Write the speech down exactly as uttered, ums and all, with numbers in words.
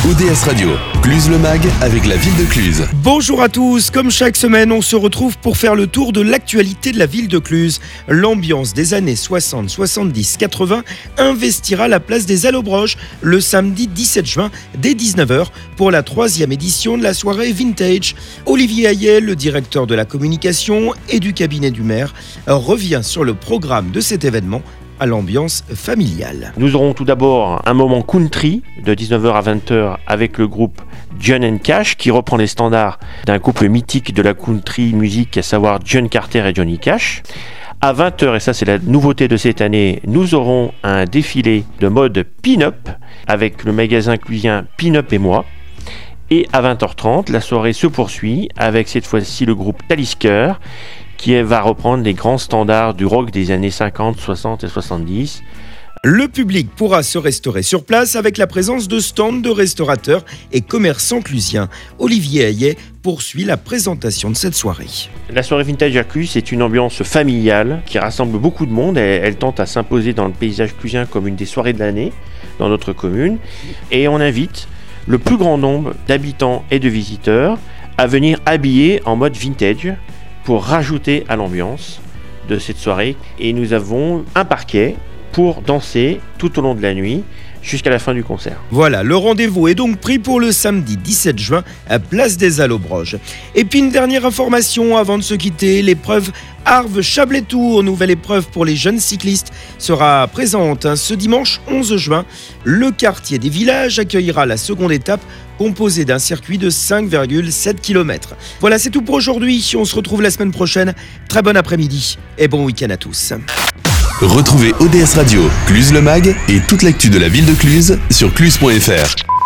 O D S Radio, Cluse le Mag avec la ville de Cluse. Bonjour à tous, comme chaque semaine, on se retrouve pour faire le tour de l'actualité de la ville de Cluse. L'ambiance des années soixante, soixante-dix, quatre-vingts investira la place des Allobroges le samedi dix-sept juin dès dix-neuf heures pour la troisième édition de la soirée Vintage. Olivier Hayet, le directeur de la communication et du cabinet du maire, revient sur le programme de cet événement à l'ambiance familiale. Nous aurons tout d'abord un moment country de dix-neuf heures à vingt heures avec le groupe John and Cash qui reprend les standards d'un couple mythique de la country musique, à savoir John Carter et Johnny Cash. À vingt heures, et ça c'est la nouveauté de cette année, nous aurons un défilé de mode pin-up avec le magasin clusien Pin-up et moi. Et à vingt heures trente, la soirée se poursuit avec cette fois-ci le groupe Talisker qui va reprendre les grands standards du rock des années cinquante, soixante et soixante-dix. Le public pourra se restaurer sur place avec la présence de stands de restaurateurs et commerçants clusiens. Olivier Hayet poursuit la présentation de cette soirée. La soirée Vintage à Cluse, c'est une ambiance familiale qui rassemble beaucoup de monde. Elle, elle tente à s'imposer dans le paysage clusien comme une des soirées de l'année dans notre commune. Et on invite le plus grand nombre d'habitants et de visiteurs à venir habillés en mode vintage pour rajouter à l'ambiance de cette soirée. Et nous avons un parquet pour danser tout au long de la nuit jusqu'à la fin du concert. Voilà, le rendez-vous est donc pris pour le samedi dix-sept juin à Place des Allobroges. Et puis une dernière information avant de se quitter, l'épreuve Arves Chablais Tour, nouvelle épreuve pour les jeunes cyclistes, sera présente hein, ce dimanche onze juin. Le quartier des villages accueillera la seconde étape composée d'un circuit de cinq virgule sept kilomètres. Voilà, c'est tout pour aujourd'hui. On se retrouve la semaine prochaine. Très bon après-midi et bon week-end à tous. Retrouvez O D S Radio, Cluse le Mag et toute l'actu de la ville de Cluse sur cluse point f r.